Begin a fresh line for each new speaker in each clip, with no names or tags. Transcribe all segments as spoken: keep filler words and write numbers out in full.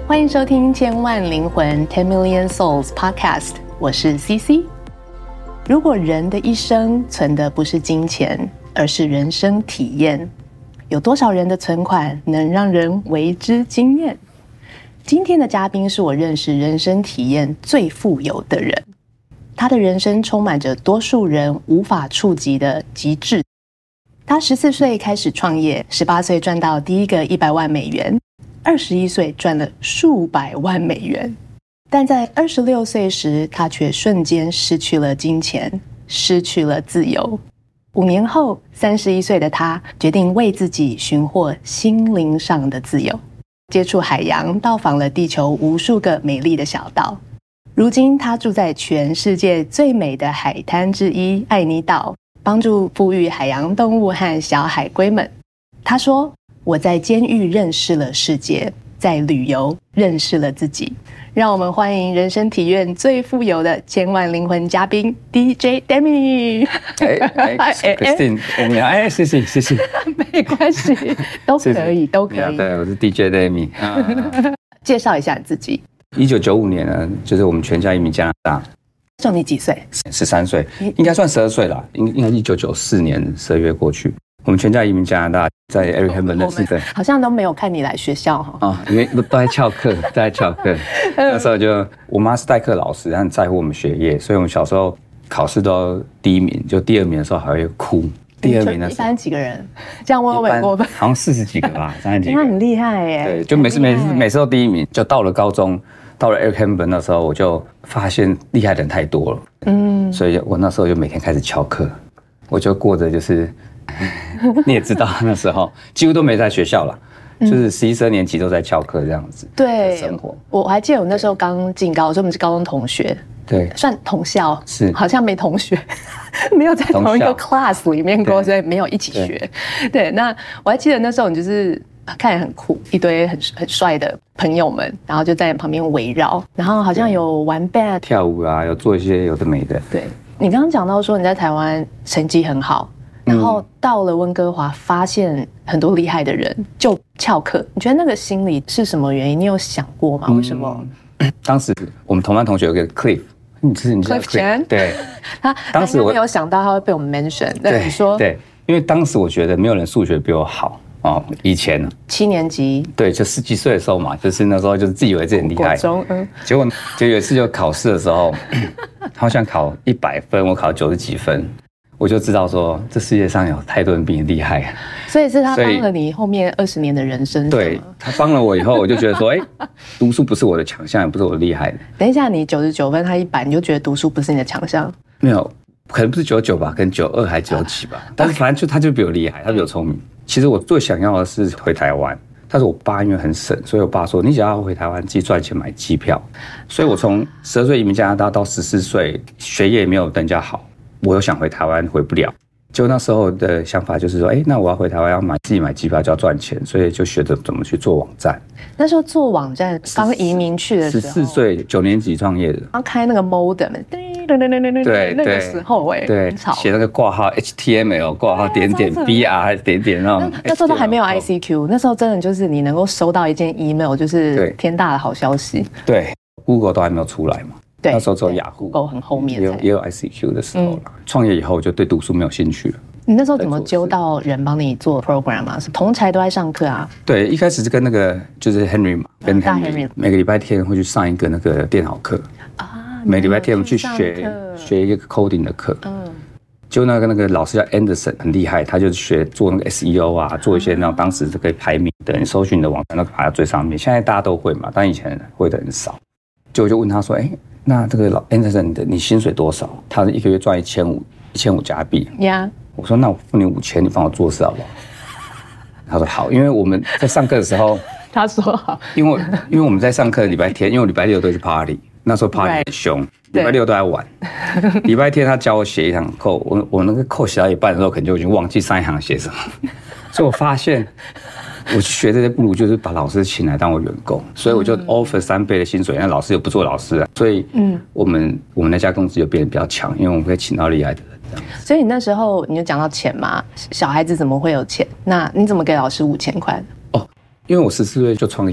欢迎收听千万灵魂 Ten Million Souls Podcast， 我是 C C。 如果人的一生存的不是金钱，而是人生体验，有多少人的存款能让人为之惊艳？今天的嘉宾是我认识人生体验最富有的人，他的人生充满着多数人无法触及的极致。他十四岁开始创业，十八岁赚到第一个一百万美元，二十一岁赚了数百万美元，但在二十六岁时，他却瞬间失去了金钱，失去了自由。五年后，三十一岁的他决定为自己寻获心灵上的自由，接触海洋，到访了地球无数个美丽的小岛。如今，他住在全世界最美的海滩之一爱妮岛，帮助哺育海洋动物和小海龟们。他说，我在监狱认识了世界，在旅游认识了自己。让我们欢迎人生体验最富有的千万灵魂嘉宾 D J Demi。
哎哎 Christine， 我们哎谢谢谢谢，
没关系，都可以都可以。
对，我是 D J Demi。
介绍一下你自己。
一九九五年呢，就是我们全家移民加拿大。
那时候你几岁？
十三岁，应该算十二岁了，应应该一九九四年十二月过去。我们全家移民加拿大，在 Eric Hammer 认识的。
好像都没有看你来学校哈。
啊，因为都在翘课，都在翘课。那时候就我妈是代课老师，她很在乎我们学业，所以我们小时候考试都第一名，就第二名的时候还会哭。第二名的时候，
一般几个人？这样问问过分？
好像四十几个吧，三十几个。
那很厉害耶。
对，就每次每次每次都第一名。就到了高中，到了 Eric Hammer 那时候，我就发现厉害的人太多了。嗯，所以我那时候就每天开始翘课，我就过着就是。你也知道那时候几乎都没在学校了，嗯、就是十一、十二年级都在翘课这样子。
对，
生活。
我还记得我那时候刚进高中，我们是高中同学，
对，
算同校，
是
好像没同学，没有在同一个 class 里面过，所以没有一起学。对，对，那我还记得那时候你就是看起来很酷，一堆很很帅的朋友们，然后就在旁边围绕，然后好像有玩 band、
跳舞啊，有做一些有的没的。
对，你刚刚讲到说你在台湾成绩很好。然后到了温哥华，发现很多厉害的人就翘课。你觉得那个心理是什么原因？你有想过吗？为什么？
嗯、当时我们同班同学有个 Cliff， 你是你知道
Cliff Chan？ 对，
他当时我
没有想到他会被我们 mention。对，你说
对，因为当时我觉得没有人数学比我好哦。以前
七年级，
对，就十几岁的时候嘛，就是那时候就是自以为自己很厉害。
中嗯，
结果就有一次就考试的时候，好像考一百分，我考九十几分。我就知道说，这世界上有太多人比你厉害，
所以是他帮了你后面二十年的人生。
对，他帮了我以后，我就觉得说，哎、欸，读书不是我的强项，也不是我厉害的。
等一下，你九十九分，他一百，你就觉得读书不是你的强项？
没有，可能不是九十九吧，跟九二还九几吧。但是反正就他就比我厉害，他比我聪明。其实我最想要的是回台湾，但是我爸因为很省，所以我爸说，你只要回台湾自己赚钱买机票。所以我从十二岁移民加拿大到十四岁，学业也没有人家好。我又想回台湾，回不了。就那时候的想法就是说，哎、欸，那我要回台湾，要买自己买机票就要赚钱，所以就学着怎么去做网站。
那时候做网站，刚移民去的时候，
十四岁九年级创业的，
刚开那个 modem， 对，那个时候哎、欸，
对，写那个挂号 H T M L 挂号点点 B R 还是点点那种。
那时候都还没有 I C Q， 那时候真的就是你能够收到一件 email， 就是天大的好消息。
对 ，Google 都还没有出来嘛。
对，
那时候只有雅虎，
够很后面
也有也有 I C Q 的时候了。创、嗯、业以后就对读书没有兴趣了。
你那时候怎么揪到人帮你做 program 啊？是同侪都在上课啊？
对，一开始是跟那个就是 Henry 嘛，跟 Henry 每个礼拜天会去上一个那个电脑课啊，每礼拜天我们去学学一个 coding 的课。嗯，就那个那个老师叫 Anderson 很厉害，他就学做那个 S E O 啊，做一些那种当时可以排名的，你搜寻你的网站都排到最上面。现在大家都会嘛，但以前会的很少。就我就问他说，哎、欸。那这个老 Anderson 的你薪水多少？他一个月赚一千五，一千五加币。呀、yeah. 我说那我付你五千，你帮我做事好不好？他说好，因为我们在上课的时候，
他说好，
因为因为我们在上课礼拜天，因为我礼拜六都是 party， 那时候 party 很凶，礼拜六都在玩。礼拜天他教我写一堂扣，我我那个扣写到一半的时候，可能就已经忘记上一行写什么，所以我发现。我去学这些不如就是把老师请来当我员工，所以我就 offer 三倍的薪水，那老师又不做老师啊，所以嗯，我们我们那家公司就变得比较强，因为我们可以请到厉害的人这样。
所以你那时候你就讲到钱嘛，小孩子怎么会有钱？那你怎么给老师五千块？
哦，因为我十四岁就创业，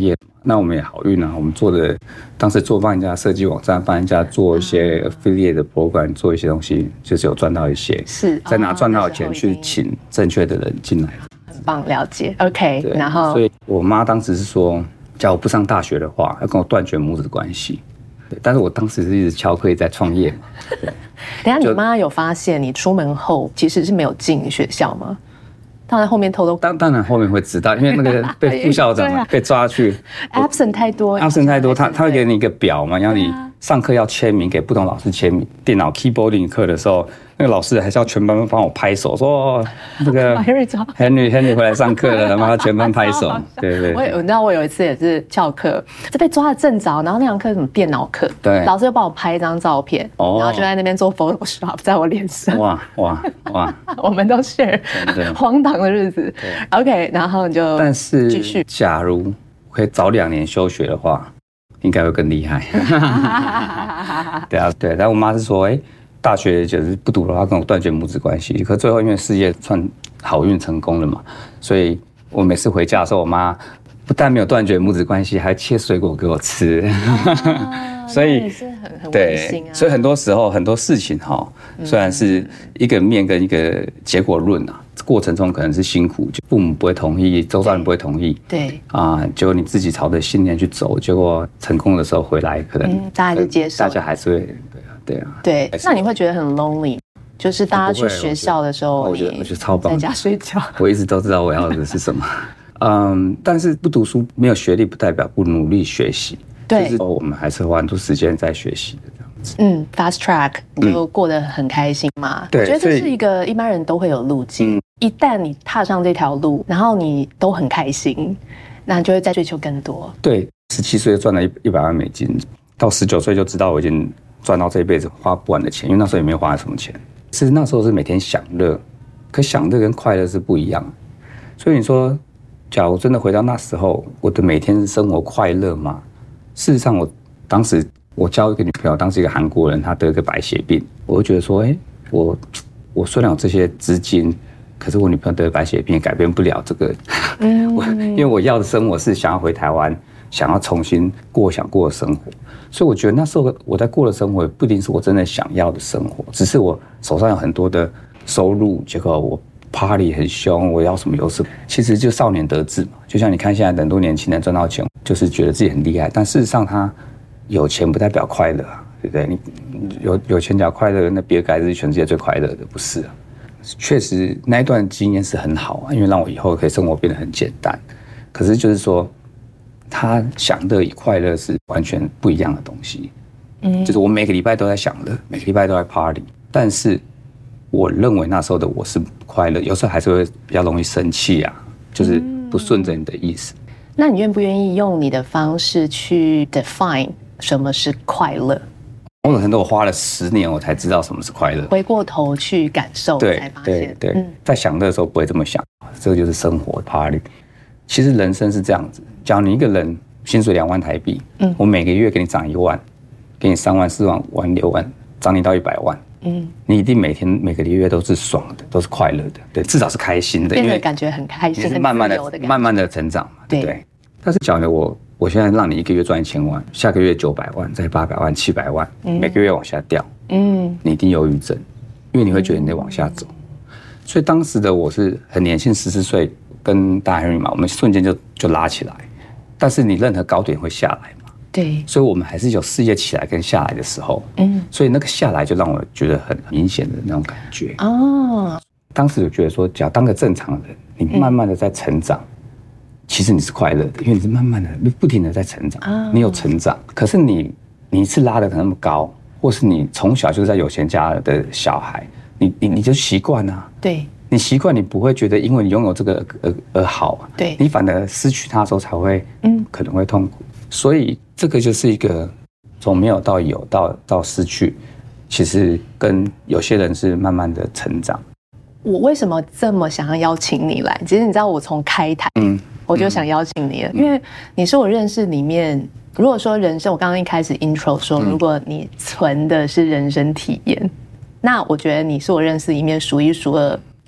那我们也好运啊，我们做的当时做帮人家设计网站，帮人家做一些 affiliate 的 program， 做一些东西，就是有赚到一些，
是
再拿赚到的钱去请正确的人进来。
很棒，了解。OK， 然后
所以我妈当时是说，假如不上大学的话，要跟我断绝母子关系。对，但是我当时是一直翘课在创业嘛。对，
等一下你妈有发现你出门后其实是没有进学校吗？当然后面偷偷
当当然后面会知道，因为那个被副校长嘛、啊、被抓去
absent 太多
absent 太多，他他会给你一个表嘛，让你上课要签名，给不同老师签名。电脑 keyboarding 课的时候，那个老师还是要全班帮我拍手，说哦那个 Henry Henry 回来上课了，然后他全班拍手。对对，
我你知道我有一次也是翘课，就被抓的正着，然后那堂课是什么电脑课，对，老师就帮我拍一张照片，哦、然后就在那边做 Photoshop 在我脸上。
哇哇哇！
我们都 share 荒唐的日子。OK， 然后你就
但是继续。假如可以早两年休学的话，应该会更厉害。对啊，对，但我妈是说，哎、欸，大学就是不读的话，跟我断绝母子关系。可最后因为事业算好运成功了嘛，所以我每次回家的时候，我妈不但没有断绝母子关系，还切水果给我吃。啊、所以
是很很温馨啊。
所以很多时候很多事情哈，虽然是一个面跟一个结果论啊。过程中可能是辛苦，就父母不会同意，周遭人不会同意，
对
啊，结果你自己朝着信念去走，结果成功的时候回来，可能、嗯、
大家就接受，
大家还是会对啊，对啊，
对。那你会觉得很 lonely， 就是大家去学校的时候，
我觉得我觉得超棒，
在家睡觉。
我一直都知道我要的是什么，嗯，但是不读书没有学历不代表不努力学习，
对，
就是我们还是花很多时间在学习的这样。
嗯 ，fast track 你就过得很开心嘛？对、嗯，我觉得这是一个一般人都会有路径。嗯、一旦你踏上这条路，然后你都很开心，那就会再追求更多。
对，十七岁就赚了一一百万美金，到十九岁就知道我已经赚到这一辈子花不完的钱，因为那时候也没有花什么钱。其实那时候是每天享乐，可享乐跟快乐是不一样的。所以你说，假如真的回到那时候，我的每天生活快乐吗？事实上，我当时。我交一个女朋友，当时一个韩国人，她得一个白血病，我就觉得说，哎、欸，我我虽然有这些资金，可是我女朋友得白血病也改变不了这个，嗯，我因为我要的生活是想要回台湾，想要重新过想过的生活，所以我觉得那时候我在过的生活不一定是我真的想要的生活，只是我手上有很多的收入，结果我 party 很凶，我要什么有什么，其实就少年得志嘛，就像你看现在很多年轻人赚到钱，就是觉得自己很厉害，但事实上他。有钱不代表快乐啊，对不对？你有有钱讲快乐，那比尔盖茨是全世界最快乐的，不是啊？确实那一段经验是很好啊，因为让我以后可以生活变得很简单。可是就是说，他享乐与快乐是完全不一样的东西。嗯，就是我每个礼拜都在享乐，每个礼拜都在 party， 但是我认为那时候的我是快乐，有时候还是会比较容易生气啊，就是不顺着你的意思。嗯、
那你愿不愿意用你的方式去 define？什么是快乐？
我很多我花了十年，我才知道什么是快乐。
回过头去感受，才发现，
对对对、嗯，在享乐的时候不会这么想，这个就是生活 party。其实人生是这样子，假如你一个人薪水两万台币，嗯，我每个月给你涨一万，给你三万、四万、五万、六万，涨你到一百万，嗯，你一定每天每个月都是爽的，都是快乐的，对，至少是开心的，
因为感觉很开心，
是慢慢的、慢慢的成长嘛，对不对？但是假如我。我现在让你一个月赚一千万，下个月九百万，再八百万、七百万，嗯、每个月往下掉，嗯，你一定忧郁症，因为你会觉得你得往下走。所以当时的我是很年轻，十四岁，跟大 Henry 嘛，我们瞬间就就拉起来。但是你任何高点会下来嘛，
对，
所以我们还是有事业起来跟下来的时候，嗯，所以那个下来就让我觉得很明显的那种感觉。哦，当时就觉得说，只要当个正常人，你慢慢的在成长。嗯，其实你是快乐的，因为你是慢慢的、不停的在成长，啊、你有成长。可是你你一次拉得那么高，或是你从小就是在有钱家的小孩，你你你就习惯啊。对，你习惯，你不会觉得因为你拥有这个而而好，对，你反而失去它的时候才会，嗯，可能会痛苦。所以这个就是一个从没有到有到到失去，其实跟有些人是慢慢的成长。
我为什么这么想要邀请你来？其实你知道，我从开台，嗯，我就想邀请你了，嗯、因为你是我认识里面，如果说人生，我刚刚一开始 intro 说，嗯、如果你存的是人生体验，那我觉得你是我认识里面数一数二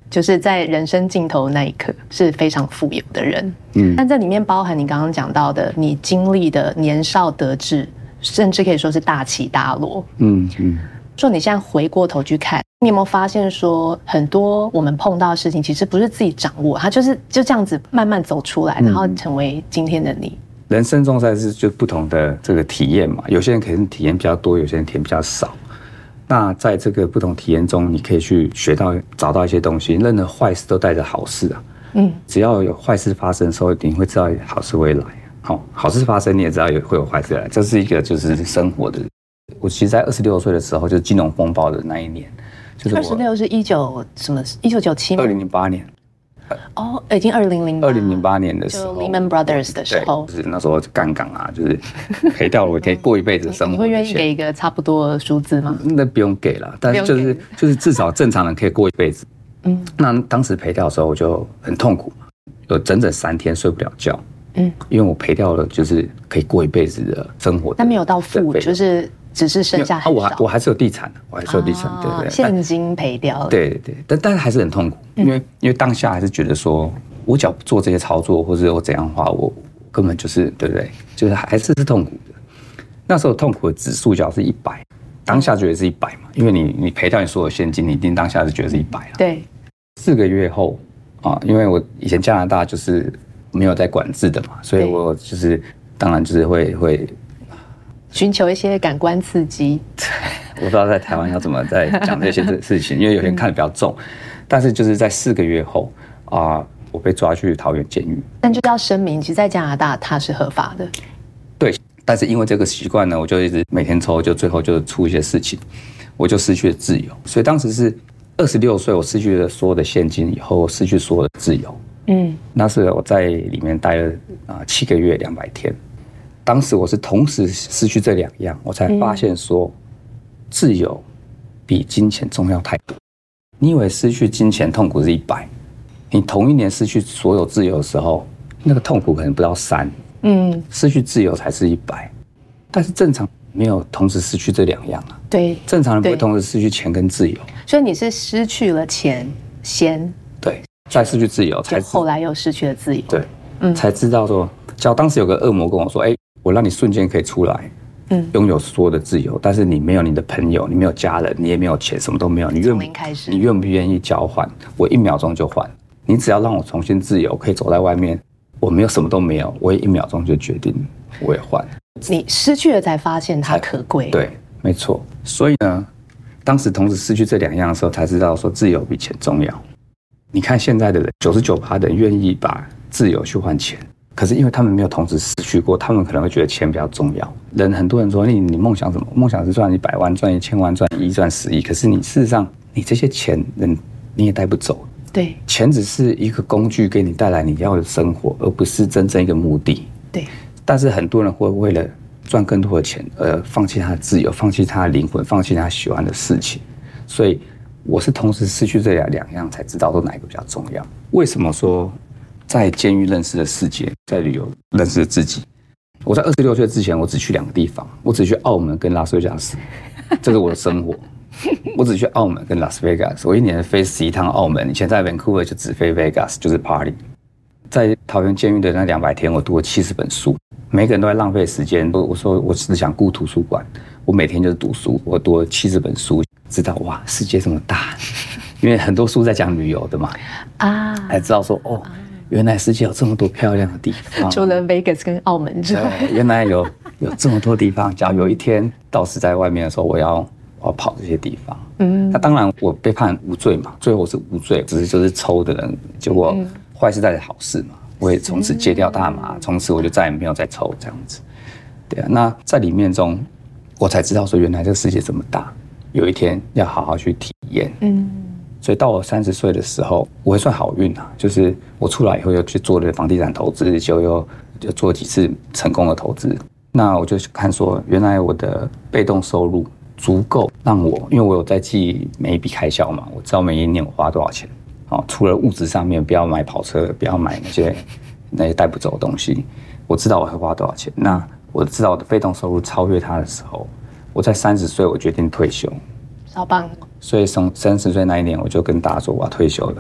就是在人生尽头那一刻是非常富有的人。嗯，但这里面包含你刚刚讲到的，你经历的年少得志，甚至可以说是大起大落。嗯嗯。说你现在回过头去看，你有没有发现说，很多我们碰到的事情，其实不是自己掌握，它就是就这样子慢慢走出来，然后成为今天的你。
人生中才是就不同的这个体验嘛，有些人可能体验比较多，有些人体验比较少。那在这个不同体验中，你可以去学到、找到一些东西。任何坏事都带着好事啊。嗯，只要有坏事发生的时候，你会知道好事会来。好，好事发生，你也知道有会有坏事来。这是一个就是生活的。我其实，在二十六岁的时候，就是金融风暴的那一年，就是
二十六是一九什么？一九九七吗？
二零零八年。
哦，已经二零零
二零零八年的时候
，Lehman Brothers 的时候，
就是那时候杠杆啊，就是赔掉了，我可以过一辈子生活。
你会愿意给一个差不多的数字吗？
那不用给了，但是就是就是至少正常人可以过一辈子。嗯，那当时赔掉的时候，我就很痛苦，有整整三天睡不了觉。嗯，因为我赔掉了，就是可以过一辈子的生活的，
但没有到负，就是只是剩下很少。
我还我还是有地产的，我还是有地产，对对对，
现金赔掉了。
对对，但但是还是很痛苦，因为因为当下还是觉得说，我只要做这些操作，或者我怎样的话，我根本就是对不对？就是还是是痛苦的。那时候痛苦的指数角是一百，当下觉得是一百嘛，因为你你赔掉你所有现金，你一定当下是觉得是一百了。
对，
四个月后啊，因为我以前加拿大就是没有在管制的嘛，所以我就是当然就是会会
寻求一些感官刺激。
我不知道在台湾要怎么在讲这些事情，因为有些人看得比较重。但是就是在四个月后啊、呃，我被抓去桃园监狱。
但就是要声明，其实在加拿大它是合法的。
对，但是因为这个习惯呢，我就一直每天抽，就最后就出一些事情，我就失去了自由。所以当时是二十六岁，我失去了所有的现金以后，失去所有的自由。嗯，那是我在里面待了啊七个月两百天。当时我是同时失去这两样，我才发现说，自由比金钱重要太多。你以为失去金钱痛苦是一百，你同一年失去所有自由的时候，那个痛苦可能不到三。嗯，失去自由才是一百，但是正常没有同时失去这两样啊。
对，
正常人不会同时失去钱跟自由。
所以你是失去了钱先，
对，再失去自由，才
后来又失去了自由。
对，嗯，才知道说，假如当时有个恶魔跟我说，哎、欸，我让你瞬间可以出来，嗯，拥有所有的自由，但是你没有你的朋友，你没有家人，你也没有钱，什么都没有，你愿你愿不愿意交换？我一秒钟就换，你只要让我重新自由，可以走在外面，我没有什么都没有，我也一秒钟就决定，我也换。
你失去了才发现它可贵。
对，没错。所以呢，当时同时失去这两样的时候，才知道说自由比钱重要。你看现在的人，九十九趴的人愿意把自由去换钱，可是因为他们没有同时失去过，他们可能会觉得钱比较重要。人很多人说你你梦想什么？梦想是赚一百万、赚一千万、赚一亿、赚十亿。可是你事实上，你这些钱人你也带不走。
对，
钱只是一个工具，给你带来你要的生活，而不是真正一个目的。
对。
但是很多人会为了赚更多的钱而放弃他的自由，放弃他的灵魂，放弃他喜欢的事情。所以我是同时失去这两两样，才知道说哪一个比较重要。为什么说在监狱认识的世界，在旅游认识的自己？我在二十六岁之前，我只去两个地方，我只去澳门跟拉斯维加斯，这是我的生活。我只去澳门跟拉斯维加斯，我一年飞十一趟澳门。以前在 Vancouver 就只飞 Vegas， 就是 Party。在桃园监狱的那两百天，我读了七十本书，每个人都在浪费时间。我说我只想顾图书馆，我每天就是读书，我读了七十本书，知道哇，世界这么大，因为很多书在讲旅游的嘛，啊，才知道说哦，原来世界有这么多漂亮的地方，
除了 Vegas 跟澳门之外，
原来有有这么多地方。假如有一天到时在外面的时候，我要我要跑这些地方，嗯，那当然我被判无罪嘛，最后我是无罪，只是就是抽的人，结果。嗯，坏事带着好事嘛，我也从此戒掉大麻，从此我就再也没有再抽这样子。对啊，那在里面中，我才知道说原来这个世界这么大，有一天要好好去体验。嗯，所以到我三十岁的时候，我会算好运啊，就是我出来以后又去做了房地产投资，就又就做几次成功的投资。那我就看说，原来我的被动收入足够让我，因为我有在记每一笔开销嘛，我知道每一年我花多少钱。哦，除了物质上面，不要买跑车，不要买那些那些带不走的东西。我知道我会花多少钱，那我知道我的被动收入超越它的时候，我在三十岁我决定退休。
超棒！
所以从三十岁那一年，我就跟大家说我要退休了。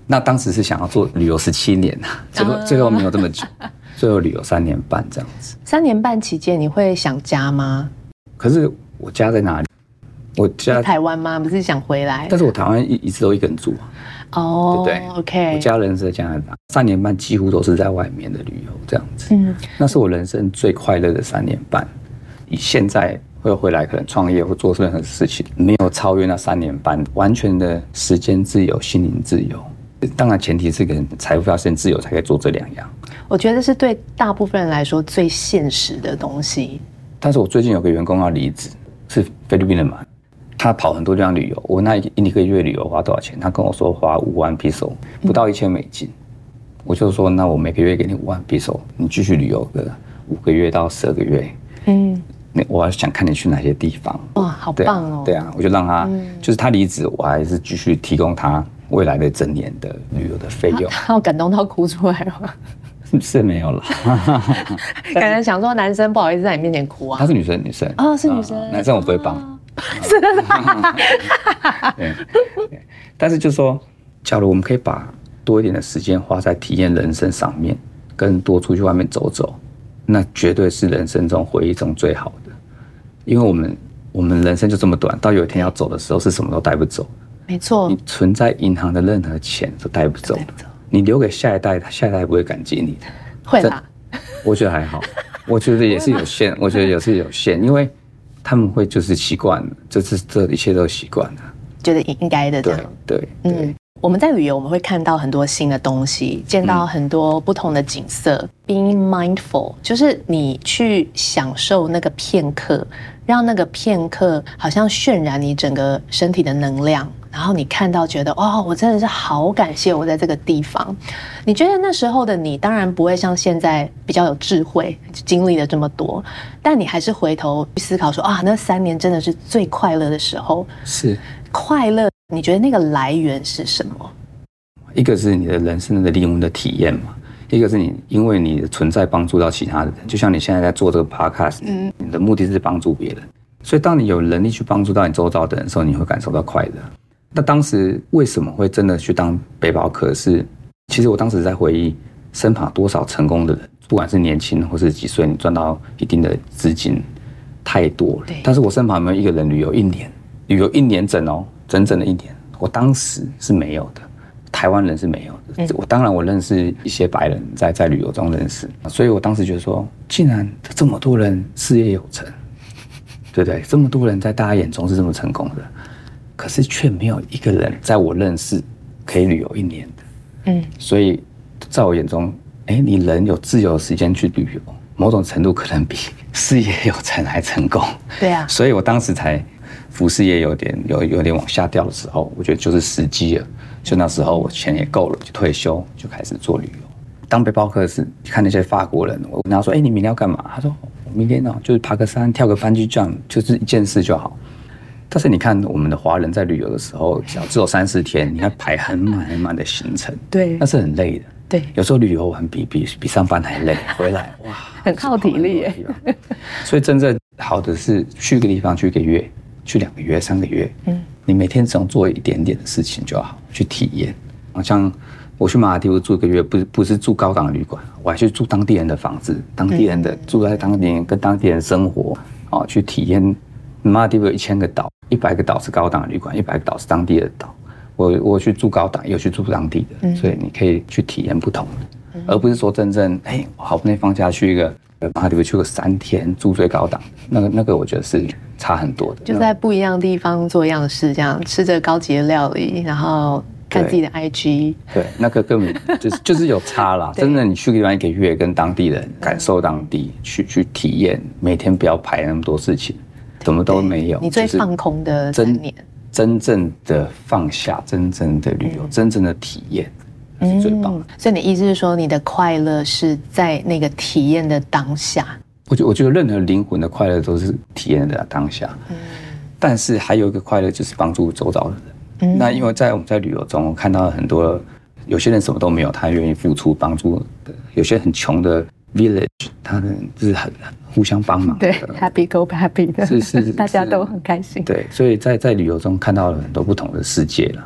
那当时是想要做旅游十七年啊，最后、啊、最后没有这么久，最后旅游三年半这样子。
三年半期间，你会想家吗？
可是我家在哪里？我家
台湾吗？不是想回来？
但是我台湾一一直都一个人住啊。
哦，
对不对
？OK，
我家人是在加拿大，三年半几乎都是在外面的旅游这样子。嗯，那是我人生最快乐的三年半。以现在会回来可能创业或做任何事情，没有超越那三年半，完全的时间自由、心灵自由。当然前提是个财富要先自由才可以做这两样。我
觉得是对大部分人来说最现实的东西。
但是我最近有个员工要离职，是菲律宾人嘛，他跑很多地方旅游，我那一个月旅游花多少钱？他跟我说花五万 peso， 不到一千美金。嗯、我就说那我每个月给你五万 peso， 你继续旅游个五个月到十二个月。嗯，我还想看你去哪些地方。
哇，好棒哦！
对啊，对啊我就让他，嗯、就是他离职，我还是继续提供他未来的整年的旅游的费用。
他有感动到哭出来吗？
是没有了，
感觉想说男生不好意思在你面前哭啊。
她是女生，女生
哦，是女生，呃、
男生我不会帮。哦、是的。对，但是就说，假如我们可以把多一点的时间花在体验人生上面，跟多出去外面走走，那绝对是人生中回忆中最好的。因为我们我们人生就这么短，到有一天要走的时候，是什么都带不走。
没错，
你存在银行的任何钱都带不走的。你留给下一代，下一代不会感激你的。
会啦，
我觉得还好，我觉得也是有限，我觉得也是有限，因为他们会就是习惯了，这这这一切都习惯了，
觉得应该的这样。
对对，嗯，
我们在旅游，我们会看到很多新的东西，见到很多不同的景色。嗯、Being mindful， 就是你去享受那个片刻，让那个片刻好像渲染你整个身体的能量。然后你看到觉得哦，我真的是好感谢我在这个地方。你觉得那时候的你当然不会像现在比较有智慧，经历了这么多，但你还是回头去思考说啊，那三年真的是最快乐的时候。
是
快乐，你觉得那个来源是什么？
一个是你的人生的灵魂的体验嘛，一个是你因为你的存在帮助到其他的人，就像你现在在做这个 podcast，嗯，你的目的是帮助别人，所以当你有能力去帮助到你周遭的人的时候，你会感受到快乐。那当时为什么会真的去当背包客？是其实我当时在回忆身旁多少成功的人，不管是年轻或是几岁，你赚到一定的资金太多了。但是我身旁有没有一个人旅游一年，旅游一年整哦，整整的一年，我当时是没有的，台湾人是没有的。嗯、我当然我认识一些白人在在旅游中认识，所以我当时觉得说，竟然这么多人事业有成，对不对？这么多人在大家眼中是这么成功的。可是却没有一个人在我认识可以旅游一年的，嗯，所以在我眼中，哎，你人有自由的时间去旅游，某种程度可能比事业有成还成功。
对啊，
所以我当时才服事业有点有有点往下掉的时候，我觉得就是时机了。就那时候我钱也够了，就退休就开始做旅游。当背包客是看那些法国人，我问他说：“哎，你明天要干嘛？”他说：“我明天哦，就是爬个山，跳个班机 jump， 就是一件事就好。”但是你看，我们的华人在旅游的时候，只要只有三四天，你看排很满很满的行程，
对，
那是很累的。
对，
有时候旅游完比比比上班还累，回来哇，
很耗体力耶。
所以真正好的是去一个地方去一个月，去两个月、三个月，嗯，你每天只用做一点点的事情就好，去体验。好像我去马尔地夫住一个月，不是不是住高档的旅馆，我还去住当地人的房子，当地人的、嗯、住在当地人跟当地人生活，哦，去体验。马尔地夫有一千个岛，一百个岛是高档的旅馆，一百个岛是当地的岛。我我去住高档，也有去住当地的，嗯、所以你可以去体验不同的，嗯、而不是说真正哎，我好不容易放假去一个马尔地夫去个三天住最高档的，那个那个我觉得是差很多的。
就在不一样的地方做一样的事，这样吃着高级的料理，然后看自己的 I G，
对，对那个根本就是就是有差啦。真的，你去个地方一个月，跟当地人感受当地，嗯、去去体验，每天不要排那么多事情。什么都没有，
你最放空的三年，
真正的放下，真正的旅游，嗯、真正的体验，是最棒的。
嗯、所以你意思是说，你的快乐是在那个体验的当下？
我觉得，我觉得任何灵魂的快乐都是体验的当下。嗯，但是还有一个快乐就是帮助周遭的人。嗯，那因为在我们在旅游中看到很多，有些人什么都没有，他愿意付出帮助的；有些很穷的 village， 他们就是很互相帮忙，
对 ，happy go happy 的，是是，大家都很开心。
对，所以在在旅游中看到了很多不同的世界了。嗯，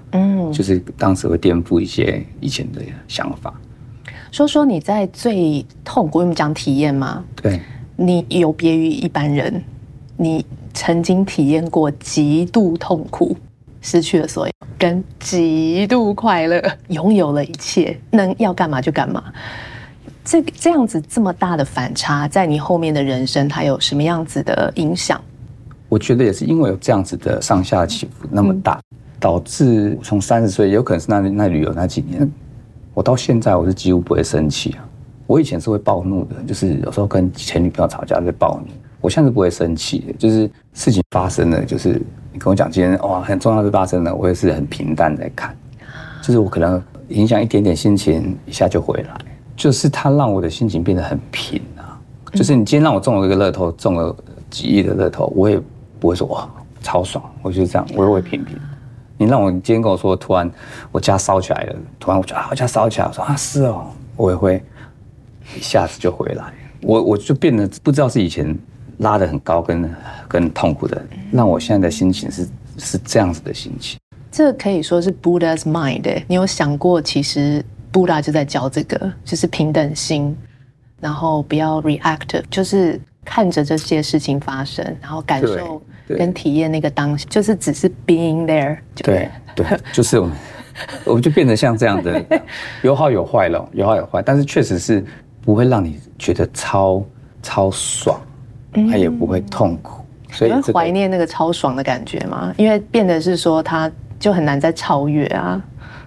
嗯，
就是当时会颠覆一些以前的想法。
说说你在最痛苦，我们讲体验吗？
对，
你有别于一般人，你曾经体验过极度痛苦，失去了所有，跟极度快乐，拥有了一切，能要干嘛就干嘛。这这样子这么大的反差，在你后面的人生，它有什么样子的影响？
我觉得也是因为有这样子的上下起伏那么大，嗯、导致我从三十岁，有可能是那那旅游那几年，我到现在我是几乎不会生气啊。我以前是会暴怒的，就是有时候跟前女朋友吵架会暴怒。我现在是不会生气的，就是事情发生了，就是你跟我讲今天哇很重要的发生了，我也是很平淡在看，就是我可能影响一点点心情，一下就回来。就是它让我的心情变得很平啊，就是你今天让我中了一个乐透，中了几亿的乐透，我也不会说哇超爽，我就是这样，我也会平平。你让我今天跟我说，突然我家烧起来了，突然我觉得啊我家烧起来，我说啊是哦，我也会一下子就回来，我我就变得不知道是以前拉得很高跟跟痛苦的，让我现在的心情是是这样子的心情。
这可以说是 Buddha's mind， 你有想过其实Buddha 就在教这个，就是平等心，然后不要 reactive， 就是看着这些事情发生，然后感受跟体验那个当下，就是只是 being there。
对对，就是我们我们就变得像这样的，有好有坏了，有好有坏，但是确实是不会让你觉得超超爽，它也不会痛苦，所以、这个、
你会怀念那个超爽的感觉吗？因为变得是说它就很难再超越啊。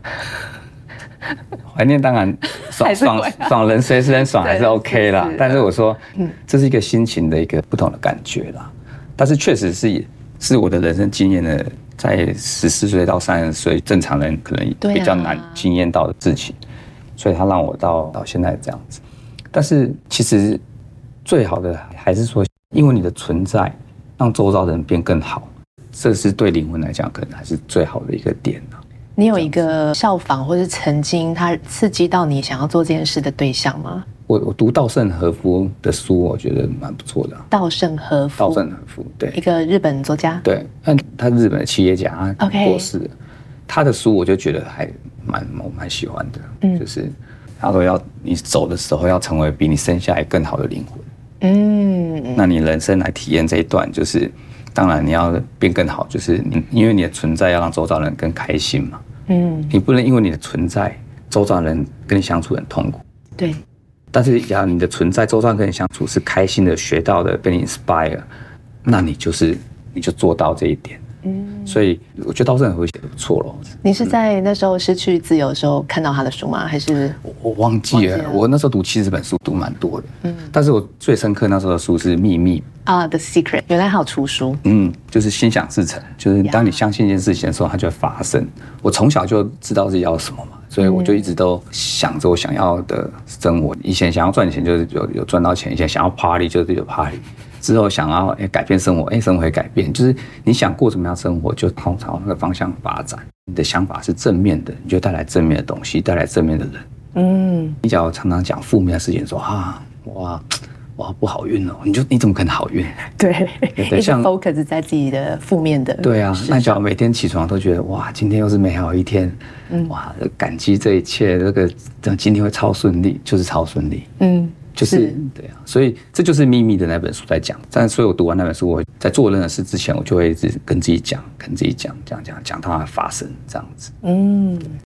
怀念当然爽爽爽人随时很爽还是 OK 啦，但是我说，这是一个心情的一个不同的感觉啦。但是确实是是我的人生经验的，在十四岁到三十岁，正常人可能比较难经验到的事情，所以它让我到到现在这样子。但是其实最好的还是说，因为你的存在，让周遭的人变更好，这是对灵魂来讲，可能还是最好的一个点啊。
你有一个效仿或是曾经他刺激到你想要做这件事的对象吗？
我我读稻盛和夫的书，我觉得蛮不错的、啊。
稻盛和夫，
稻盛和夫，对，
一个日本作家。
对，他是日本的企业家，他过世了。Okay. 他的书我就觉得还蛮我蛮喜欢的，嗯，就是他说要你走的时候要成为比你生下来更好的灵魂，嗯，那你人生来体验这一段，就是当然你要变更好，就是你因为你的存在要让周遭人更开心嘛，嗯，你不能因为你的存在，周遭人跟你相处很痛苦，
对。
但是假如你的存在，周遭人跟你相处是开心的、学到的、被你 inspire， 那你就是你就做到这一点。嗯，所以我觉得稻盛和夫写得不错咯。
你是在那时候失去自由的时候看到他的书吗？还是
我, 我忘记了？我那时候读七十本书，读蛮多的。嗯，但是我最深刻那时候的书是《秘密》
啊，《The Secret》，原来还有出书。
嗯，就是心想事成，就是当你相信一件事情的时候，它就会发生。我从小就知道自己要什么嘛。所以我就一直都想着我想要的生活。以前想要赚钱就是有有赚到钱，以前想要 party 就是有 party， 之后想要哎改变生活，哎生活也改变，就是你想过什么样的生活，就朝朝那个方向发展。你的想法是正面的，你就带来正面的东西，带来正面的人。嗯，你只要常常讲负面的事情，说啊哇。哇，不好运哦！你就你怎么可能好运？
对，对，像 focus 在自己的负面的。
对啊，那假如每天起床都觉得哇，今天又是美好一天，嗯，哇，感激这一切，这个今天会超顺利，就是超顺利，嗯，就是对啊，所以这就是《秘密》的那本书在讲。但所以我读完那本书，我在做任何事之前，我就会一直跟自己讲，跟自己讲，讲讲讲到它发生这样子，嗯。